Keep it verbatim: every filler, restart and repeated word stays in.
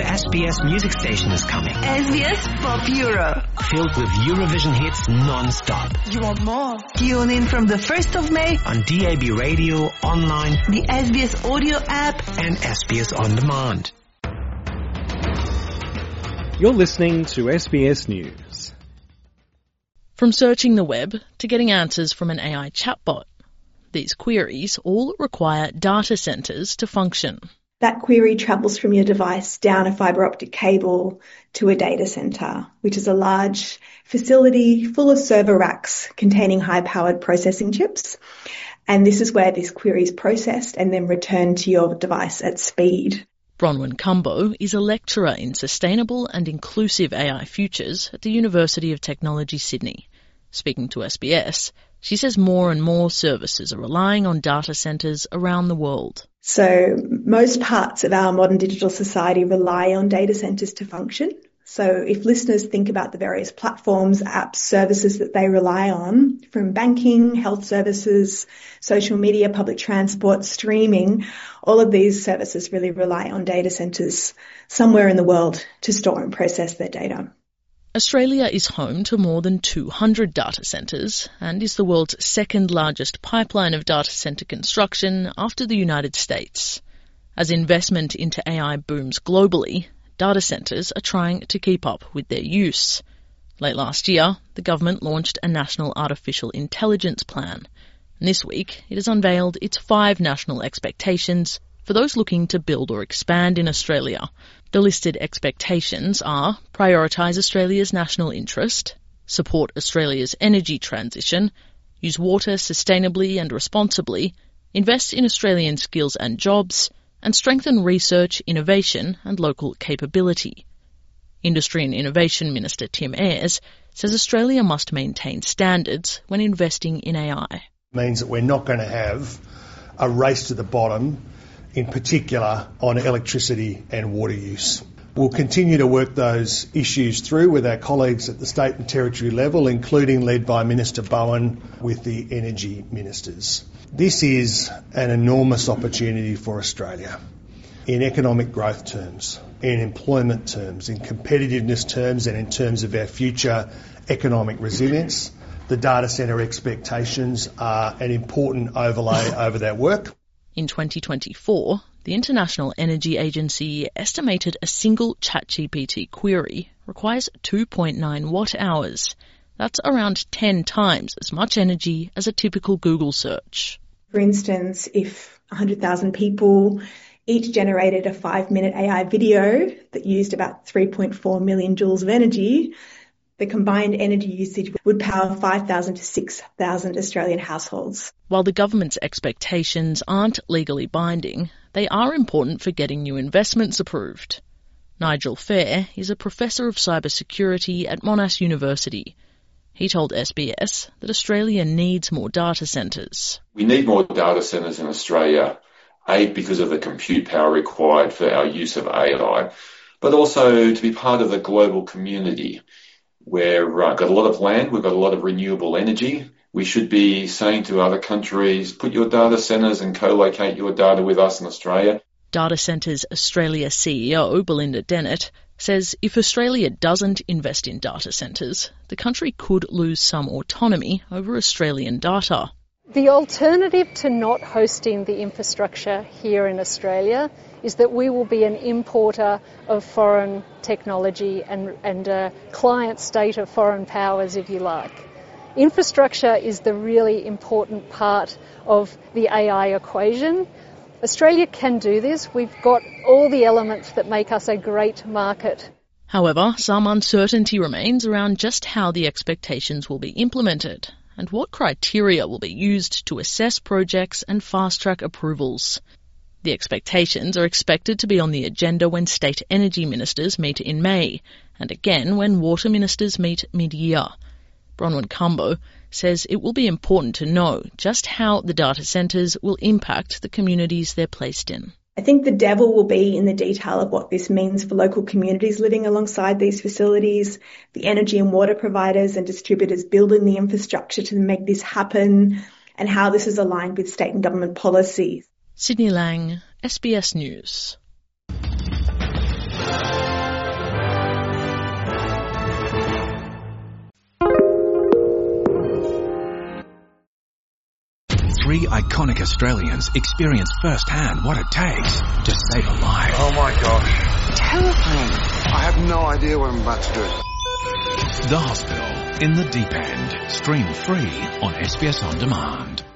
S B S music station is coming. S B S Pop Euro. Filled with Eurovision hits non-stop. You want more? Tune in from the first of May on D A B radio, online, the S B S audio app and S B S On Demand. You're listening to S B S News. From searching the web to getting answers from an A I chatbot, these queries all require data centres to function. That query travels from your device down a fibre optic cable to a data centre, which is a large facility full of server racks containing high-powered processing chips. And this is where this query is processed and then returned to your device at speed. Bronwyn Cumbo is a lecturer in Sustainable and Inclusive A I Futures at the University of Technology, Sydney. Speaking to S B S, she says more and more services are relying on data centres around the world. So most parts of our modern digital society rely on data centres to function. So if listeners think about the various platforms, apps, services that they rely on, from banking, health services, social media, public transport, streaming, all of these services really rely on data centres somewhere in the world to store and process their data. Australia is home to more than two hundred data centres and is the world's second largest pipeline of data centre construction after the United States. As investment into A I booms globally, data centres are trying to keep up with their use. Late last year, the government launched a national artificial intelligence plan. And this week, it has unveiled its five national expectations for those looking to build or expand in Australia. The listed expectations are prioritise Australia's national interest, support Australia's energy transition, use water sustainably and responsibly, invest in Australian skills and jobs, and strengthen research, innovation and local capability. Industry and Innovation Minister Tim Ayres says Australia must maintain standards when investing in A I. It means that we're not going to have a race to the bottom, in particular on electricity and water use. We'll continue to work those issues through with our colleagues at the state and territory level, including led by Minister Bowen with the energy ministers. This is an enormous opportunity for Australia in economic growth terms, in employment terms, in competitiveness terms and in terms of our future economic resilience. The data centre expectations are an important overlay over that work. In twenty twenty-four, the International Energy Agency estimated a single ChatGPT query requires two point nine watt hours. That's around ten times as much energy as a typical Google search. For instance, if one hundred thousand people each generated a five-minute A I video that used about three point four million joules of energy, the combined energy usage would power five thousand to six thousand Australian households. While the government's expectations aren't legally binding, they are important for getting new investments approved. Nigel Fair is a professor of cybersecurity at Monash University. He told S B S that Australia needs more data centres. We need more data centres in Australia, A, because of the compute power required for our use of A I, but also to be part of the global community. We've uh, got a lot of land, we've got a lot of renewable energy. We should be saying to other countries, put your data centres and co-locate your data with us in Australia. Data Centres Australia C E O Belinda Dennett says if Australia doesn't invest in data centres, the country could lose some autonomy over Australian data. The alternative to not hosting the infrastructure here in Australia is that we will be an importer of foreign technology and, and a client state of foreign powers, if you like. Infrastructure is the really important part of the A I equation. Australia can do this. We've got all the elements that make us a great market. However, some uncertainty remains around just how the expectations will be implemented and what criteria will be used to assess projects and fast-track approvals. The expectations are expected to be on the agenda when state energy ministers meet in May, and again when water ministers meet mid-year. Bronwyn Cumbo says it will be important to know just how the data centres will impact the communities they're placed in. I think the devil will be in the detail of what this means for local communities living alongside these facilities, the energy and water providers and distributors building the infrastructure to make this happen, and how this is aligned with state and government policies. Sydney Lang, S B S News. Three iconic Australians experience firsthand what it takes to save a life. Oh my gosh. Terrifying. I have no idea what I'm about to do. The Hospital, in the Deep End. Stream free on S B S On Demand.